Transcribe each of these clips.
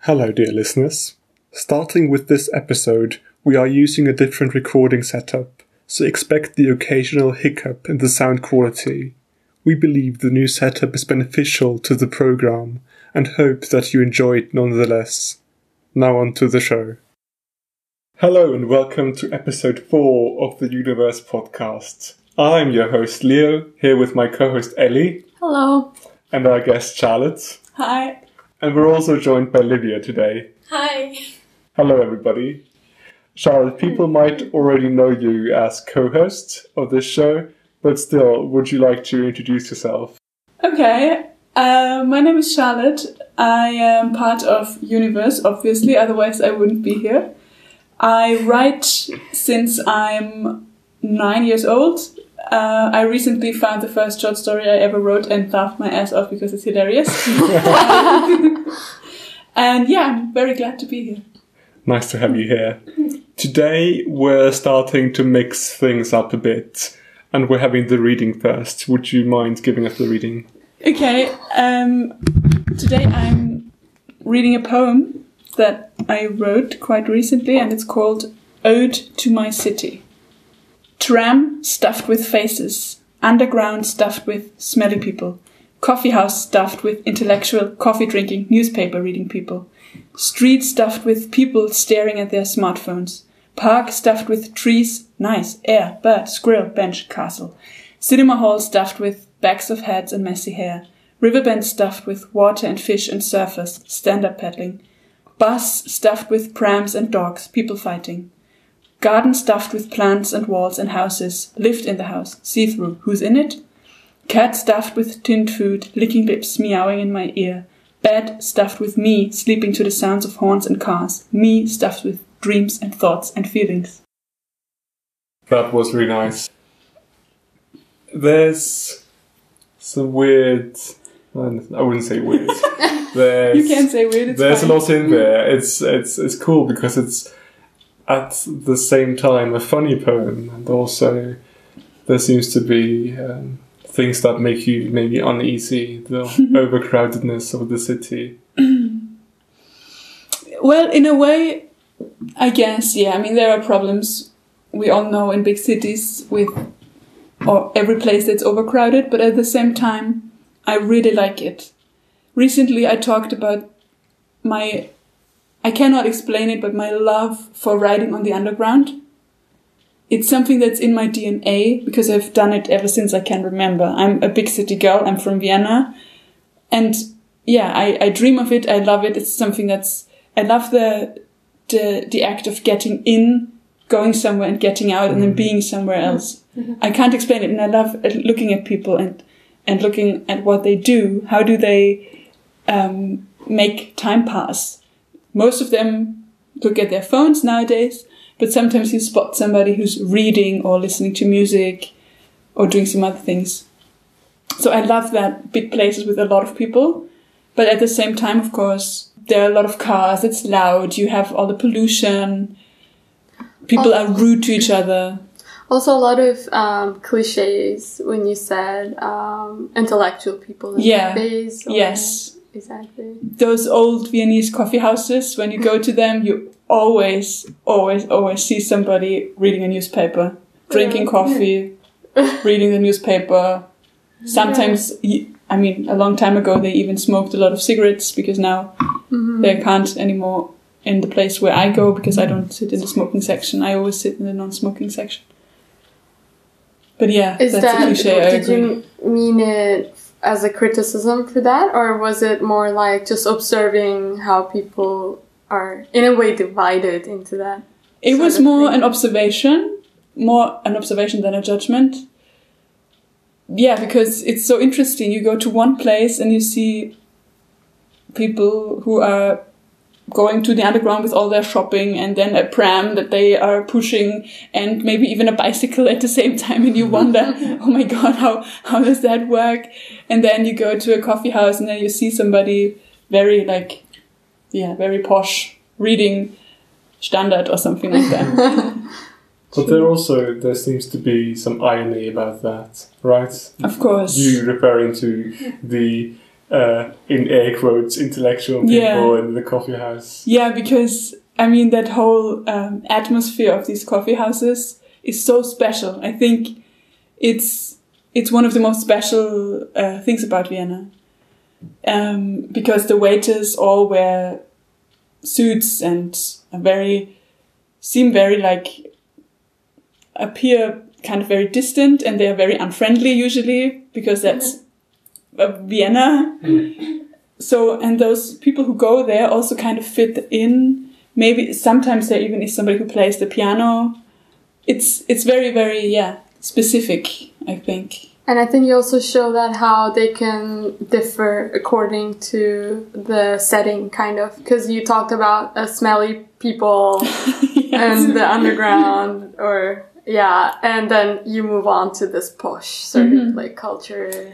Hello, dear listeners. Starting with this episode, we are using a different recording setup, so expect the occasional hiccup in the sound quality. We believe the new setup is beneficial to the program and hope that you enjoy it nonetheless. Now on to the show. Hello and welcome to episode 4 of the Universe podcast. I'm your host Leo, here with my co-host Ellie. Hello. And our guest Charlotte. Hi. And we're also joined by Livia today. Hi. Hello everybody. Charlotte, people might already know you as co-host of this show, but still, would you like to introduce yourself? Okay, my name is Charlotte. I am part of Universe, obviously, otherwise I wouldn't be here. I write since I'm 9 years old. I recently found the first short story I ever wrote and laughed my ass off because it's hilarious. And yeah, I'm very glad to be here. Nice to have you here. Today we're starting to mix things up a bit, and we're having the reading first. Would you mind giving us the reading? Okay, today I'm reading a poem that I wrote quite recently, and it's called Ode to My City. Tram stuffed with faces, underground stuffed with smelly people, coffee house stuffed with intellectual coffee-drinking, newspaper-reading people, street stuffed with people staring at their smartphones, park stuffed with trees, nice, air, bird, squirrel, bench, castle, cinema hall stuffed with backs of heads and messy hair, riverbend stuffed with water and fish and surfers, stand-up paddling, bus stuffed with prams and dogs, people fighting, garden stuffed with plants and walls and houses, lift in the house, see-through, who's in it? Cat stuffed with tinned food, licking lips, meowing in my ear, bed stuffed with me, sleeping to the sounds of horns and cars, me stuffed with dreams and thoughts and feelings. That was really nice. There's some weird... I wouldn't say weird. You can't say weird, it's There's fine. a lot in there. It's cool because it's at the same time a funny poem, and also there seems to be things that make you maybe uneasy, the overcrowdedness of the city. Well, in a way, I guess, yeah. I mean, there are problems we all know in big cities with or every place that's overcrowded, but at the same time, I really like it. Recently, I talked about I cannot explain it, but my love for riding on the underground. It's something that's in my DNA because I've done it ever since I can remember. I'm a big city girl. I'm from Vienna. And yeah, I dream of it. I love it. It's something I love the act of getting in, going somewhere and getting out and then being somewhere else. Mm-hmm. I can't explain it. And I love looking at people and looking at what they do. How do they make time pass? Most of them look at their phones nowadays, but sometimes you spot somebody who's reading or listening to music or doing some other things. So I love that, big places with a lot of people. But at the same time, of course, there are a lot of cars, it's loud, you have all the pollution, people are rude to each other. Also a lot of cliches when you said intellectual people in cafes. Yes. Exactly. Those old Viennese coffee houses, when you go to them, you always see somebody reading a newspaper, drinking coffee, reading the newspaper. Sometimes, I mean, a long time ago, they even smoked a lot of cigarettes because now they can't anymore in the place where I go because I don't sit in the smoking section. I always sit in the non-smoking section. But yeah, that's a cliche, I agree. Did you mean it as a criticism for that, or was it more like just observing how people are in a way divided into that? It was more an observation than a judgment. Yeah, because it's so interesting. You go to one place and you see people who are going to the underground with all their shopping and then a pram that they are pushing and maybe even a bicycle at the same time, and you wonder, oh my god, how does that work? And then you go to a coffee house and then you see somebody very very posh reading Standard or something like that. But there seems to be some irony about that, right? Of course. You referring to the in air quotes, intellectual people in the coffee house. Yeah, because, I mean, that whole atmosphere of these coffee houses is so special. I think it's one of the most special things about Vienna. Because the waiters all wear suits and seem very like, appear kind of very distant, and they are very unfriendly usually, because that's Vienna. So, and those people who go there also kind of fit in. Maybe sometimes there even is somebody who plays the piano. It's very, very, specific, I think. And I think you also show that how they can differ according to the setting, kind of. Because you talked about smelly people and the underground, and then you move on to this posh sort of like culture.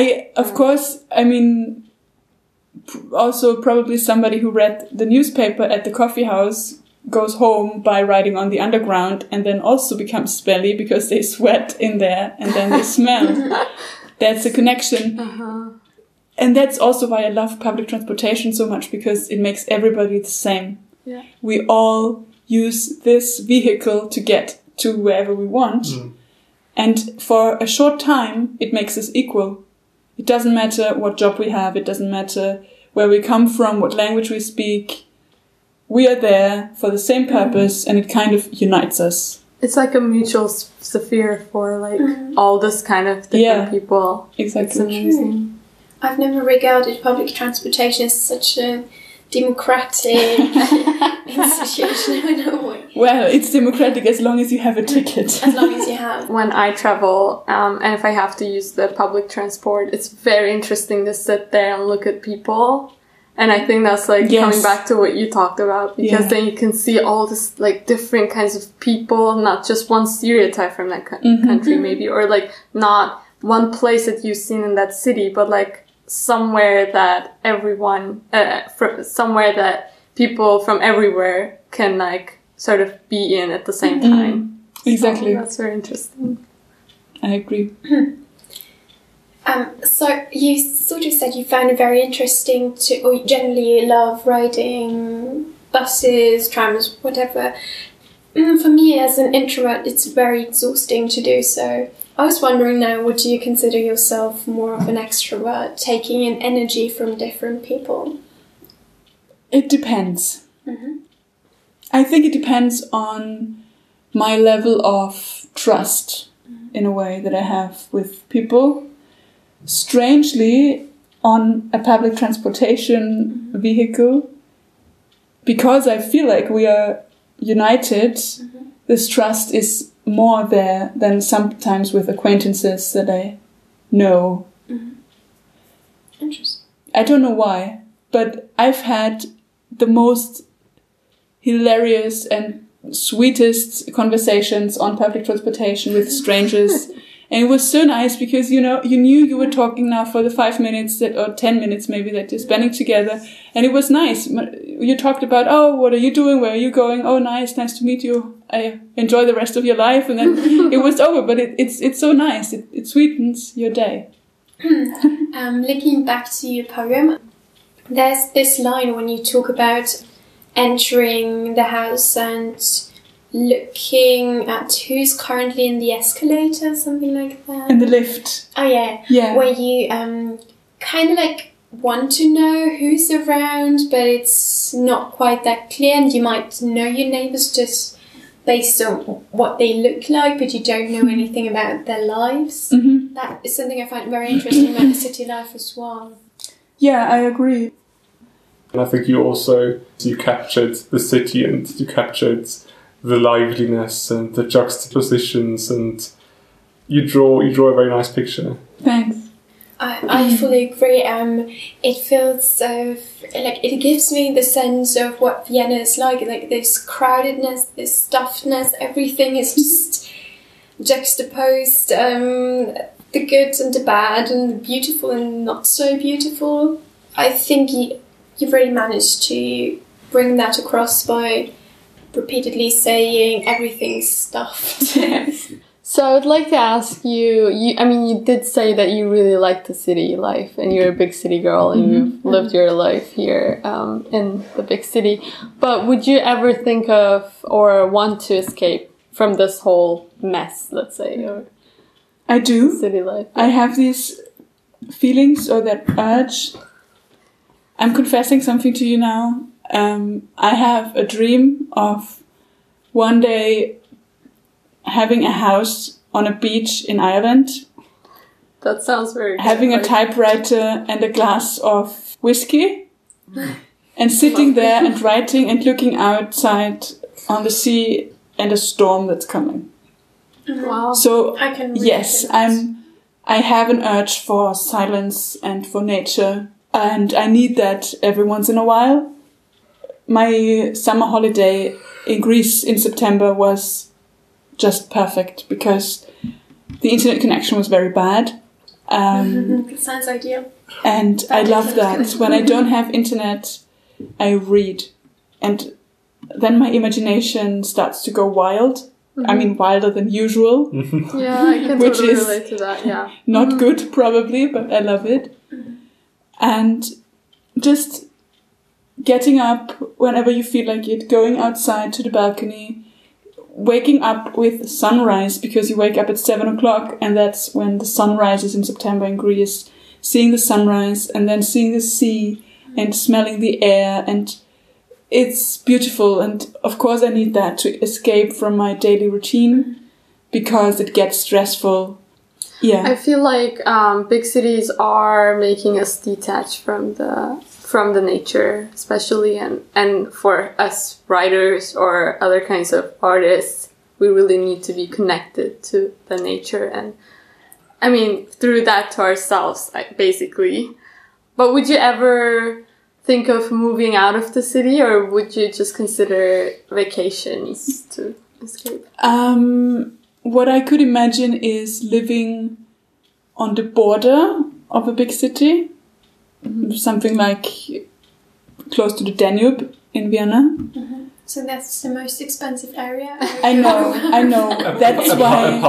Also probably somebody who read the newspaper at the coffee house goes home by riding on the underground and then also becomes smelly because they sweat in there and then they smell. That's a connection. And that's also why I love public transportation so much, because it makes everybody the same. Yeah. We all use this vehicle to get to wherever we want. And for a short time, it makes us equal. It doesn't matter what job we have. It doesn't matter where we come from, what language we speak. We are there for the same purpose, and it kind of unites us. It's like a mutual sphere for like all this kind of different people. Exactly. It's amazing. I've never regarded public transportation as such a democratic institution. I know. Well, it's democratic as long as you have a ticket. As long as you have. When I travel, and if I have to use the public transport, it's very interesting to sit there and look at people. And I think that's like coming back to what you talked about, because then you can see all this like different kinds of people, not just one stereotype from that country maybe, or like not one place that you've seen in that city, but like somewhere that everyone, somewhere that people from everywhere can like sort of be in at the same time. Exactly. So that's very interesting. I agree. So you sort of said you found it very interesting or generally you love riding buses, trams, whatever. For me as an introvert, it's very exhausting to do so. I was wondering now, would you consider yourself more of an extrovert, taking in energy from different people? It depends. I think it depends on my level of trust, in a way, that I have with people. Strangely, on a public transportation vehicle, because I feel like we are united, this trust is more there than sometimes with acquaintances that I know. Interesting. I don't know why, but I've had the most hilarious and sweetest conversations on public transportation with strangers. And it was so nice because, you know, you knew you were talking now for the 5 minutes or 10 minutes maybe that you're spending together. And it was nice. You talked about, oh, what are you doing? Where are you going? Oh, nice to meet you. I enjoy the rest of your life. And then it was over. But it's so nice. It sweetens your day. Looking back to your poem, there's this line when you talk about entering the house and looking at who's currently in the escalator, something like that. In the lift. Oh, yeah. Yeah. Where you kind of like want to know who's around, but it's not quite that clear, and you might know your neighbours just based on what they look like, but you don't know anything about their lives. That is something I find very interesting about the city life as well. Yeah, I agree. And I think you captured the city, and you captured the liveliness and the juxtapositions, and you draw a very nice picture. Thanks. I fully agree. It feels like it gives me the sense of what Vienna is like this crowdedness, this stuffedness. Everything is just juxtaposed. The good and the bad, and the beautiful and not so beautiful. I think you've really managed to bring that across by repeatedly saying everything's stuffed. So I would like to ask you, you did say that you really like the city life and you're a big city girl and you've lived your life here in the big city. But would you ever think of or want to escape from this whole mess, let's say? Or I do. City life. I have these feelings or that urge. I'm confessing something to you now. I have a dream of one day having a house on a beach in Ireland. That sounds very good. Having a typewriter and a glass of whiskey and sitting there and writing and looking outside on the sea and a storm that's coming. Wow. So, I can yes, I have an urge for silence and for nature, and I need that every once in a while. My summer holiday in Greece in September was just perfect because the internet connection was very bad. That sounds ideal. And I love that. When I don't have internet, I read. And then my imagination starts to go wild. I mean, wilder than usual. Yeah, I can Which totally is relate to that, yeah. Not good, probably, but I love it. And just getting up whenever you feel like it, going outside to the balcony, waking up with sunrise because you wake up at 7 o'clock and that's when the sun rises in September in Greece, seeing the sunrise and then seeing the sea and smelling the air, and it's beautiful. And of course I need that to escape from my daily routine because it gets stressful. Yeah. I feel like big cities are making us detach from the nature, especially, and for us writers or other kinds of artists, we really need to be connected to the nature, and I mean through that to ourselves, basically. But would you ever think of moving out of the city, or would you just consider vacations to escape? What I could imagine is living on the border of a big city. Something like close to the Danube in Vienna. So that's the most expensive area. I know. That's why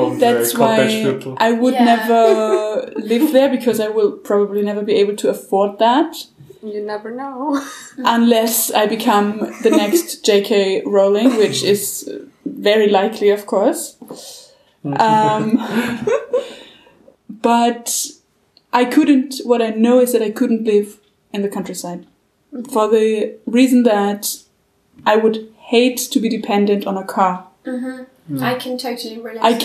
I would never live there because I will probably never be able to afford that. You never know. Unless I become the next J.K. Rowling, which is very likely, of course. But what I know is that I couldn't live in the countryside. For the reason that I would hate to be dependent on a car. I can totally relate. I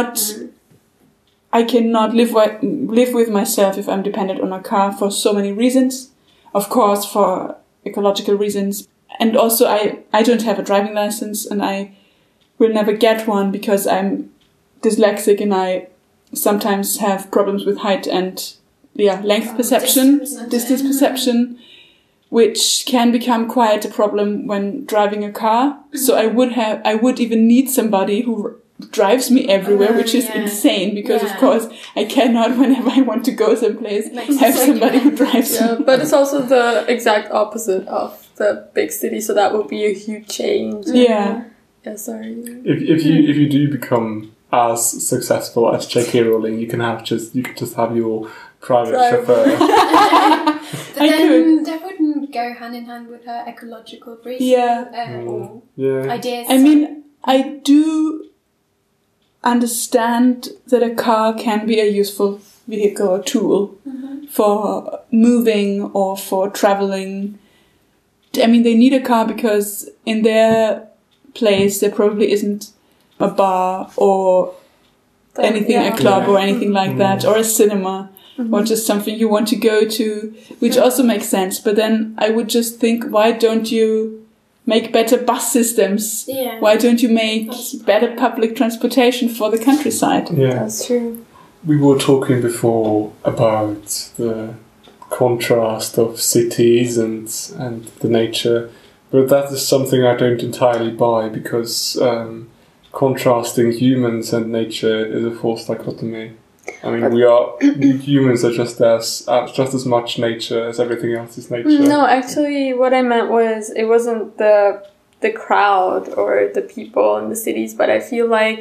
cannot live with myself if I'm dependent on a car for so many reasons. Of course, for ecological reasons. And also I don't have a driving license and I will never get one because I'm dyslexic and I sometimes have problems with height and length perception, distance perception, which can become quite a problem when driving a car. So I would even need somebody who drives me everywhere, which is insane because of course I cannot, whenever I want to go someplace, have somebody who drives me. But it's also the exact opposite of the big city, so that would be a huge change. Yeah. Yeah, sorry. If you do become as successful as J.K. Rowling, you could just have your private chauffeur. But then that wouldn't go hand in hand with her ecological reason or ideas. I mean, I do understand that a car can be a useful vehicle or tool for moving or for traveling. I mean, they need a car because in their place there probably isn't a bar or anything, a club or anything like that, or a cinema. Or just something you want to go to, which also makes sense. But then I would just think, why don't you make better bus systems? Yeah. Why don't you make better public transportation for the countryside? Yeah, that's true. We were talking before about the contrast of cities and the nature, but that is something I don't entirely buy because contrasting humans and nature is a false dichotomy. I mean, humans are just as much nature as everything else is nature. No, actually, what I meant was it wasn't the crowd or the people in the cities, but I feel like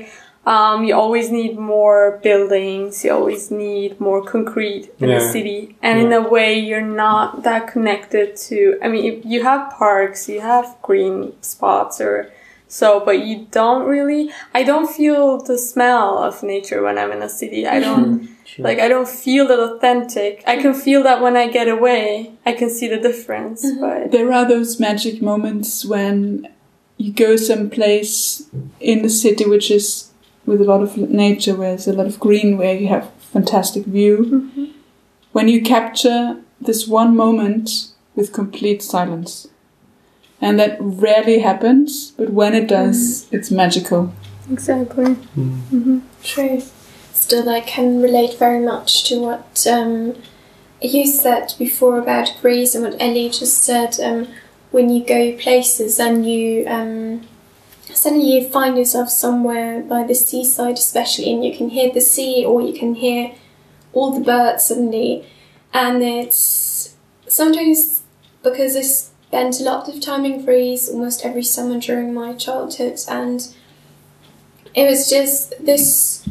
You always need more buildings. You always need more concrete in the city. And in a way, you're not that connected to... I mean, you have parks, you have green spots or so, but you don't really... I don't feel the smell of nature when I'm in a city. I don't... Like, I don't feel that authentic. I can feel that when I get away. I can see the difference, but... There are those magic moments when you go someplace in the city which is with a lot of nature, where there's a lot of green, where you have fantastic view. When you capture this one moment with complete silence. And that rarely happens, but when it does, it's magical. Exactly. True. Still, I can relate very much to what you said before about Greece and what Ellie just said. When you go places and you suddenly you find yourself somewhere by the seaside, especially, and you can hear the sea or you can hear all the birds suddenly, and it's sometimes because I spent a lot of time in Greece almost every summer during my childhood, and it was just this.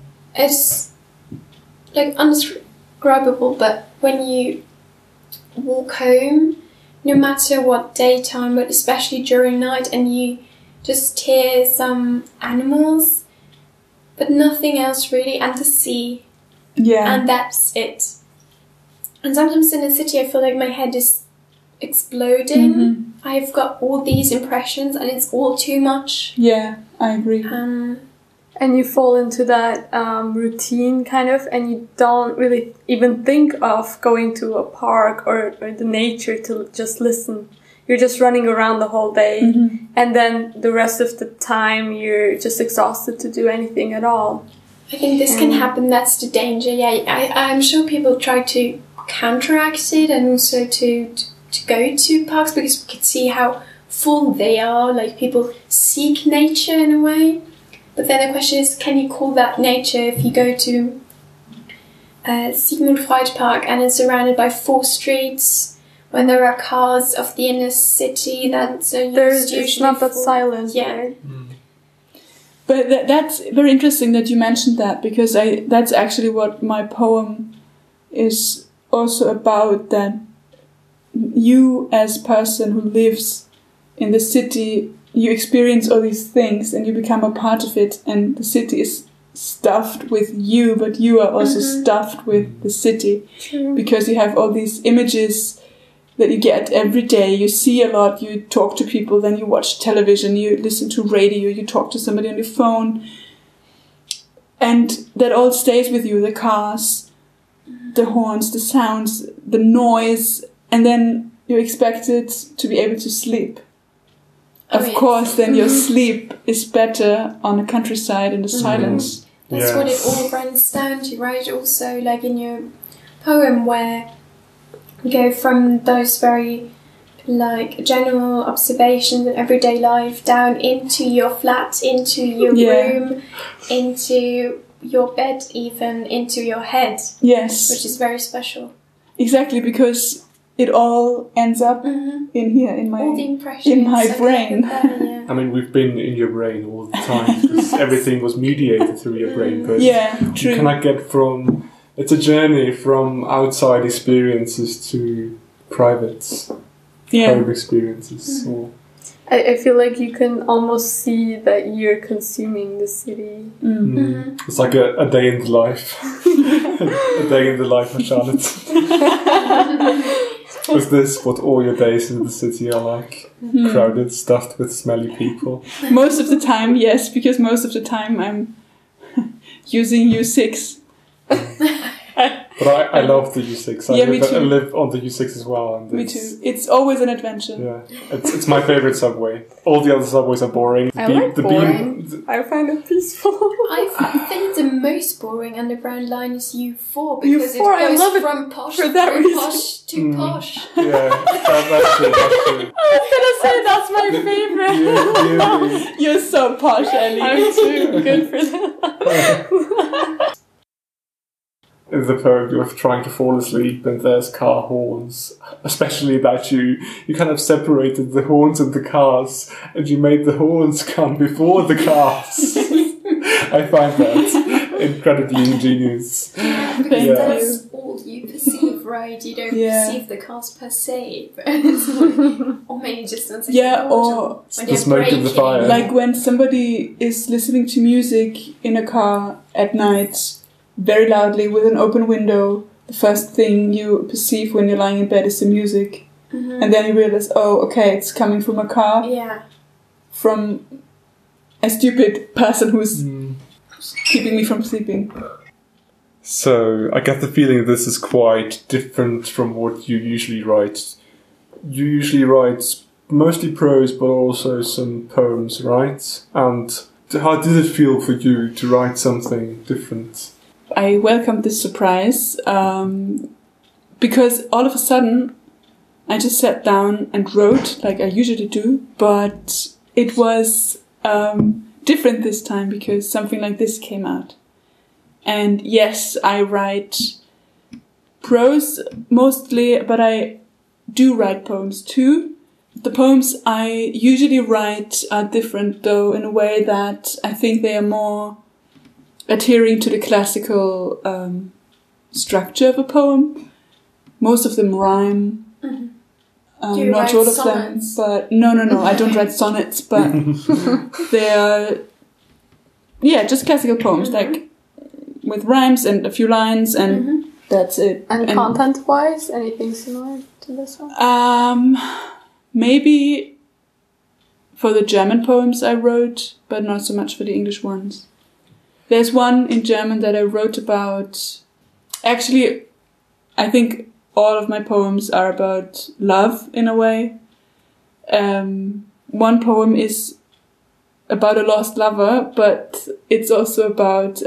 It's like undescribable, but when you walk home, no matter what daytime, but especially during night, and you just hear some animals, but nothing else really, and the sea. Yeah. And that's it. And sometimes in a city I feel like my head is exploding. I've got all these impressions and it's all too much. Yeah, I agree. And you fall into that routine kind of, and you don't really even think of going to a park or the nature to just listen. You're just running around the whole day, and then the rest of the time you're just exhausted to do anything at all. I think this can happen, that's the danger. Yeah, I'm sure people try to counteract it and also to go to parks, because we can see how full they are, like people seek nature in a way. But then the question is, can you call that nature if you go to Sigmund Freud Park and it's surrounded by 4 streets, when there are cars of the inner city that it's not that silent, right? But that's very interesting that you mentioned that, because that's actually what my poem is also about, that you as a person who lives in the city, you experience all these things and you become a part of it, and the city is stuffed with you, but you are also stuffed with the city. True. Because you have all these images that you get every day. You see a lot, you talk to people, then you watch television, you listen to radio, you talk to somebody on your phone, and that all stays with you, the cars, the horns, the sounds, the noise, and then you're expected to be able to sleep. Of course, then your sleep is better on the countryside in the silence. That's what it all runs down to, right? Also, like in your poem, where you go from those very like general observations of everyday life down into your flat, into your room, into your bed, even into your head. Yes. Which is very special. Exactly, because it all ends up in here, in my brain. I mean, we've been in your brain all the time, because everything was mediated through your brain. But true. You cannot get from... It's a journey from outside experiences to private experiences. I feel like you can almost see that you're consuming the city. It's like a day in the life. A day in the life of Charlotte. Is this what all your days in the city are like? Crowded, stuffed with smelly people? Most of the time, yes, because most of the time I'm using U6. But I love the U6. I live on the U6 as well. And me too. It's always an adventure. Yeah, it's my favorite subway. All the other subways are boring. I like boring. I find it peaceful. I think the most boring underground line is U4, because U4, it goes from posh to posh. Yeah, that's true. I was gonna say that's my favorite. You're so posh, Ellie. I'm too good for that. In the poem, you're trying to fall asleep and there's car horns. Especially that you kind of separated the horns and the cars, and you made the horns come before the cars. I find that incredibly ingenious. Because that's all you perceive, right? You don't perceive the cars per se, but it's or maybe just something. Or the smoke of the fire. Like when somebody is listening to music in a car at night, very loudly with an open window. The first thing you perceive when you're lying in bed is the music, and then you realize, oh, okay, it's coming from a car. Yeah. From a stupid person who's keeping me from sleeping. So, I get the feeling this is quite different from what you usually write. You usually write mostly prose, but also some poems, right? And how did it feel for you to write something different? I welcomed this surprise, because all of a sudden I just sat down and wrote like I usually do, but it was different this time because something like this came out. And yes, I write prose mostly, but I do write poems too. The poems I usually write are different though, in a way that I think they are more adhering to the classical structure of a poem. Most of them rhyme. Do you not write all of sonnets? them, but no, I don't write sonnets, but they're just classical poems, like with rhymes and a few lines, and that's it. And content-wise, anything similar to this one? Maybe for the German poems I wrote, but not so much for the English ones. There's one in German that I wrote about. Actually, I think all of my poems are about love in a way. One poem is about a lost lover, but it's also about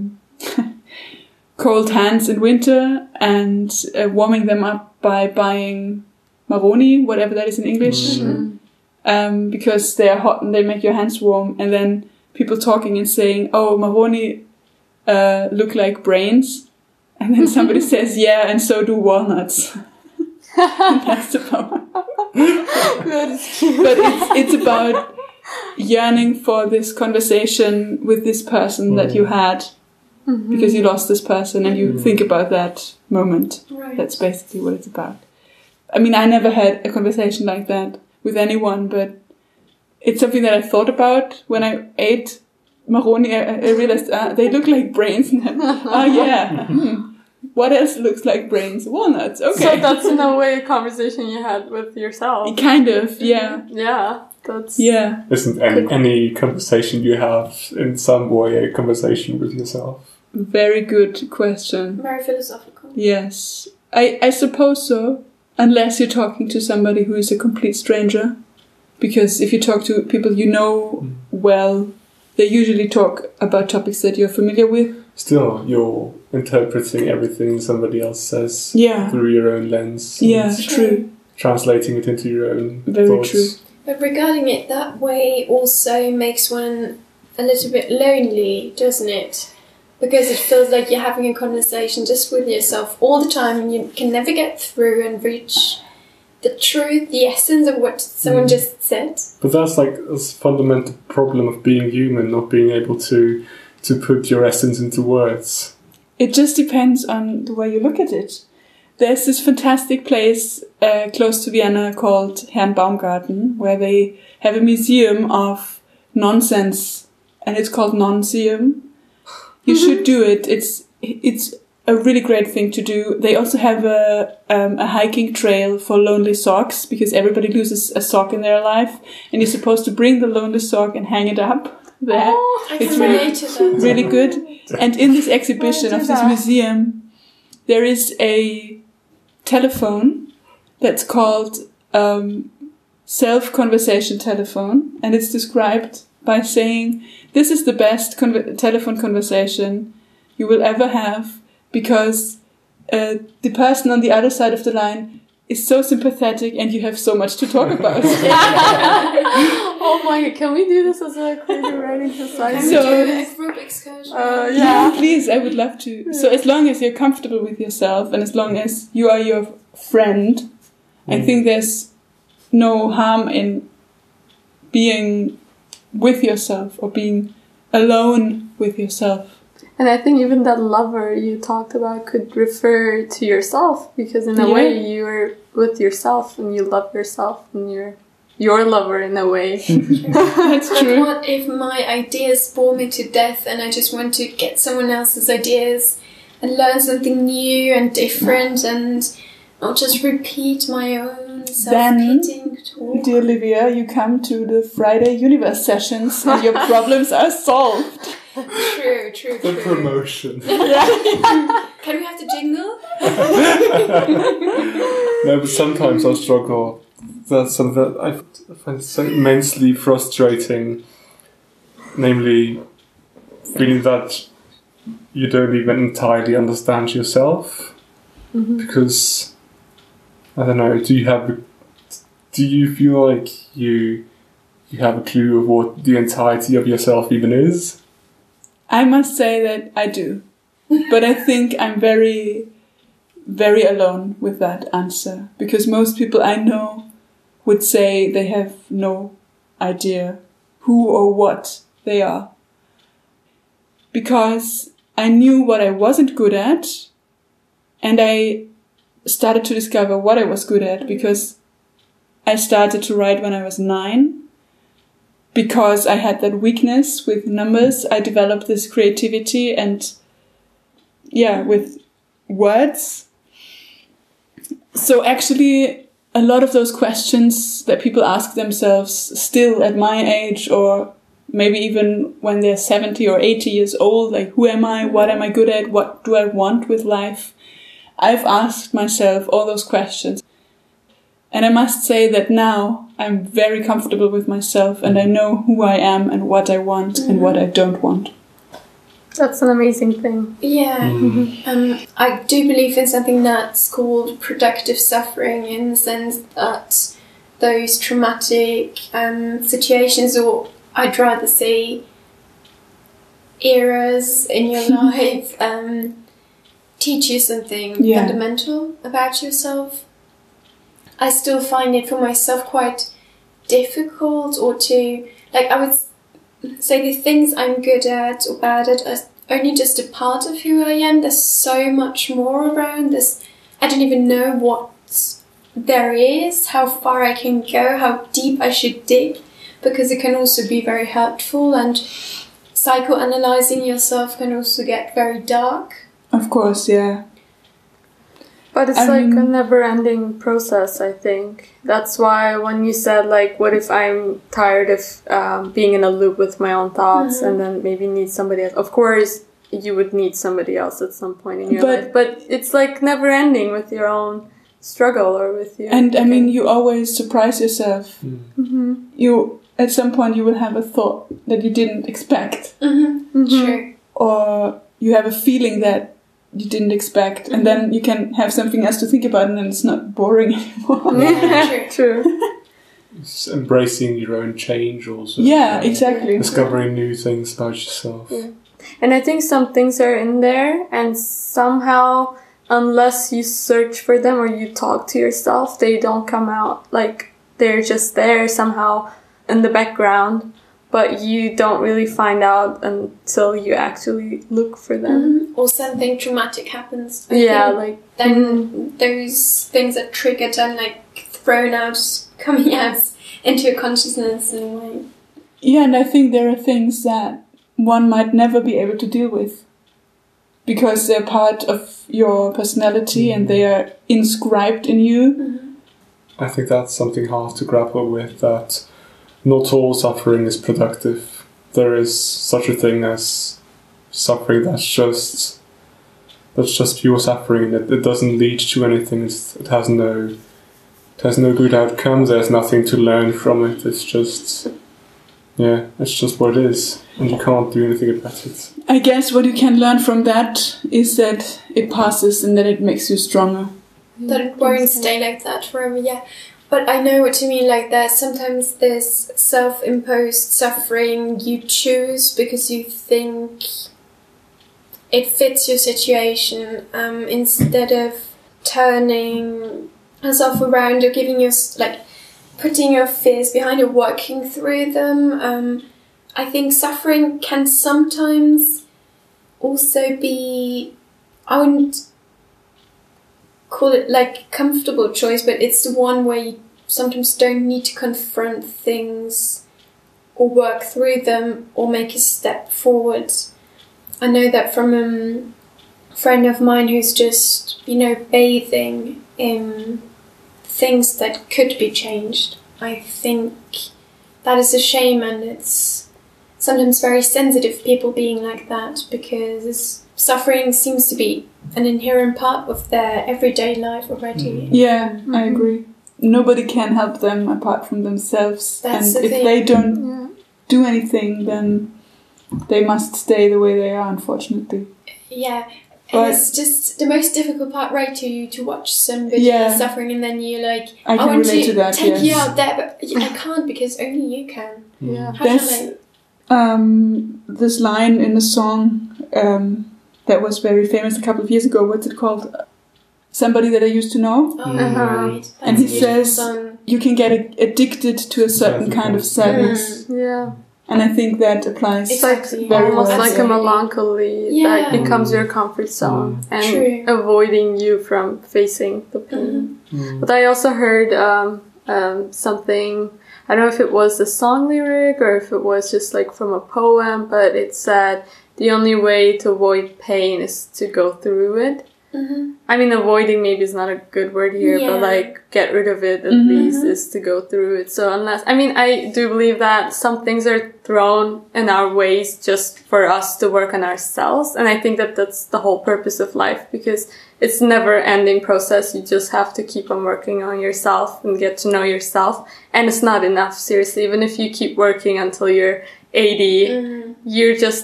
cold hands in winter and warming them up by buying maroni, whatever that is in English, because they are hot and they make your hands warm, and then people talking and saying, oh, maroni look like brains. And then somebody says, yeah, and so do walnuts. And that's the poem. That is cute. But it's about yearning for this conversation with this person that you had because you lost this person, and you think about that moment. Right. That's basically what it's about. I mean, I never had a conversation like that with anyone, but it's something that I thought about when I ate maroni. I realized they look like brains. What else looks like brains? Walnuts. Okay. So that's in a way a conversation you had with yourself. Kind of, yeah. Yeah, that's... Yeah. Isn't any conversation you have in some way a conversation with yourself? Very good question. Very philosophical. Yes. I suppose so. Unless you're talking to somebody who is a complete stranger. Because if you talk to people you know well, they usually talk about topics that you're familiar with. Still, you're interpreting everything somebody else says through your own lens. Yeah, true. Translating it into your own Very thoughts. true. But regarding it that way also makes one a little bit lonely, doesn't it? Because it feels like you're having a conversation just with yourself all the time, and you can never get through and reach the truth, the essence of what someone just said. But that's like a fundamental problem of being human, not being able to put your essence into words. It just depends on the way you look at it. There's this fantastic place close to Vienna called Herrn Baumgarten, where they have a museum of nonsense, and it's called Nonseum. You should do it. It's a really great thing to do. They also have a hiking trail for lonely socks, because everybody loses a sock in their life, and you're supposed to bring the lonely sock and hang it up there. It's really good. And in this exhibition of this museum, there is a telephone that's called self-conversation telephone, and it's described by saying, this is the best telephone conversation you will ever have, because the person on the other side of the line is so sympathetic and you have so much to talk about. Oh my god, can we do this as a creative writing society? Can we do a group excursion? Yeah, please, I would love to. Yeah. So as long as you're comfortable with yourself, and as long as you are your friend, I think there's no harm in being with yourself or being alone with yourself. And I think even that lover you talked about could refer to yourself, because in a way you're with yourself and you love yourself and you're your lover in a way. That's true. But what if my ideas bore me to death and I just want to get someone else's ideas and learn something new and different and not just repeat my own self-repeating talk? Dear Livia, you come to the Friday Universe sessions and your problems are solved. True. The promotion. Can we have the jingle? No, but sometimes I struggle. That's something that I find so immensely frustrating. Namely, feeling that you don't even entirely understand yourself. Because, I don't know, do you feel like you have a clue of what the entirety of yourself even is? I must say that I do. But I think I'm very, very alone with that answer. Because most people I know would say they have no idea who or what they are. Because I knew what I wasn't good at, and I started to discover what I was good at, because I started to write when I was 9. Because I had that weakness with numbers, I developed this creativity and, with words. So actually, a lot of those questions that people ask themselves still at my age, or maybe even when they're 70 or 80 years old, like, who am I? What am I good at? What do I want with life? I've asked myself all those questions. And I must say that now I'm very comfortable with myself and I know who I am and what I want and what I don't want. That's an amazing thing. Yeah. I do believe in something that's called productive suffering, in the sense that those traumatic situations, or I'd rather say eras in your life, teach you something fundamental about yourself. I still find it for myself quite difficult, or to, like, I would say the things I'm good at or bad at are only just a part of who I am. There's so much more around this. I don't even know what there is, how far I can go, how deep I should dig, because it can also be very hurtful, and psychoanalyzing yourself can also get very dark. Of course, yeah. But it's like a never-ending process, I think. That's why when you said, like, what if I'm tired of being in a loop with my own thoughts and then maybe need somebody else? Of course, you would need somebody else at some point in your life. But it's like never-ending with your own struggle or with your... And, I mean, you always surprise yourself. You, at some point, you will have a thought that you didn't expect. True. Or you have a feeling that you didn't expect, and then you can have something else to think about, and then it's not boring anymore. Yeah, true. It's embracing your own change also. Yeah, exactly. Discovering new things about yourself. Yeah. And I think some things are in there, and somehow, unless you search for them or you talk to yourself, they don't come out. Like, they're just there somehow in the background. But you don't really find out until you actually look for them. Or something traumatic happens. Like... Then those things are triggered and, like, thrown out, coming out into your consciousness in a way. Yeah, and I think there are things that one might never be able to deal with. Because they're part of your personality and they are inscribed in you. I think that's something hard to grapple with, that... not all suffering is productive. There is such a thing as suffering that's just pure suffering. It doesn't lead to anything. It has no good outcome. There's nothing to learn from it. It's just what it is, and you can't do anything about it. I guess what you can learn from that is that it passes and that it makes you stronger. That it won't stay like that forever. Yeah. But I know what you mean, like that sometimes there's self-imposed suffering you choose because you think it fits your situation, instead of turning yourself around or giving your, like, putting your fears behind or working through them. I think suffering can sometimes also be, I wouldn't call it like comfortable choice, but it's the one where you sometimes don't need to confront things or work through them or make a step forward. I know that from a friend of mine who's just, bathing in things that could be changed. I think that is a shame, and it's sometimes very sensitive, people being like that, because suffering seems to be an inherent part of their everyday life already. Yeah, I agree. Nobody can help them apart from themselves. That's and if they don't do anything, then they must stay the way they are, unfortunately. Yeah. And it's just the most difficult part, right? To watch somebody suffering, and then you're like, I want to take you out there, but I can't because only you can. Yeah. There's this line in a song that was very famous a couple of years ago. What's it called? Somebody That I Used to Know. Oh, right. And he says, you can get addicted to a certain kind of sadness. Yeah. And I think that applies exactly. very almost well. like a melancholy that becomes your comfort zone and avoiding you from facing the pain. But I also heard something, I don't know if it was a song lyric or if it was just like from a poem, but it said the only way to avoid pain is to go through it. I mean, avoiding maybe is not a good word here, but like get rid of it at least is to go through it. So I do believe that some things are thrown in our ways just for us to work on ourselves. And I think that that's the whole purpose of life, because it's a never ending process. You just have to keep on working on yourself and get to know yourself. And it's not enough, seriously. Even if you keep working until you're 80, you're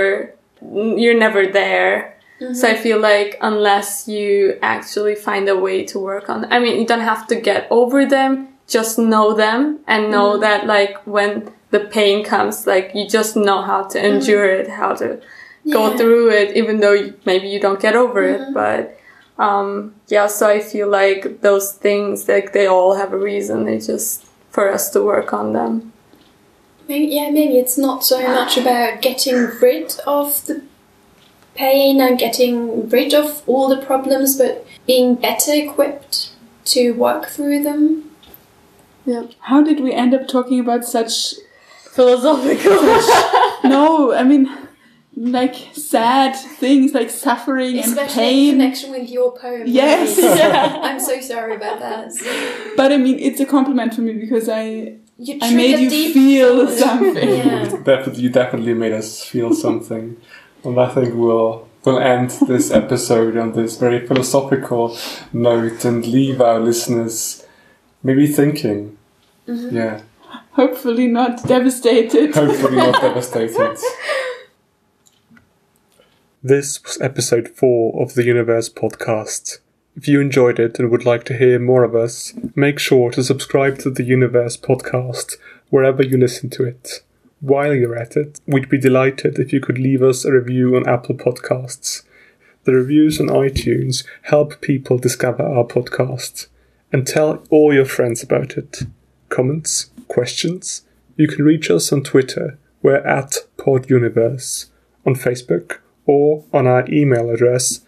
never there. So I feel like unless you actually find a way to work on, you don't have to get over them, just know them and know that like when the pain comes, like you just know how to endure it, how to go through it, even though maybe you don't get over it. But, so I feel like those things, like they all have a reason. They just for us to work on them. Maybe it's not so much about getting rid of the pain and getting rid of all the problems, but being better equipped to work through them. Yeah. How did we end up talking about such philosophical? No, like sad things like suffering and pain. Especially in connection with your poem. Yes. I'm so sorry about that. But it's a compliment for me because I made you feel something. You definitely made us feel something. And I think we'll end this episode on this very philosophical note and leave our listeners maybe thinking. Yeah. Hopefully not devastated. This was episode 4 of the Universe podcast. If you enjoyed it and would like to hear more of us, make sure to subscribe to the Universe podcast wherever you listen to it. While you're at it, we'd be delighted if you could leave us a review on Apple Podcasts. The reviews on iTunes help people discover our podcast. And tell all your friends about it. Comments? Questions? You can reach us on Twitter. We're @PodUniverse. On Facebook or on our email address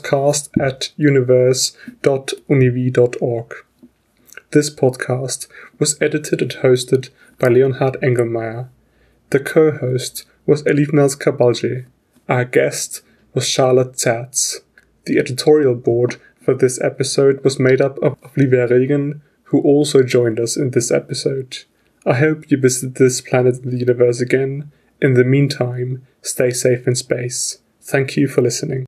podcast@universe.univ.org. This podcast was edited and hosted by Leonhard Engelmeyer. The co-host was Elifnaz Kabalji. Our guest was Charlotte Zerz. The editorial board for this episode was made up of Livia Regen, who also joined us in this episode. I hope you visit this planet in the universe again. In the meantime, stay safe in space. Thank you for listening.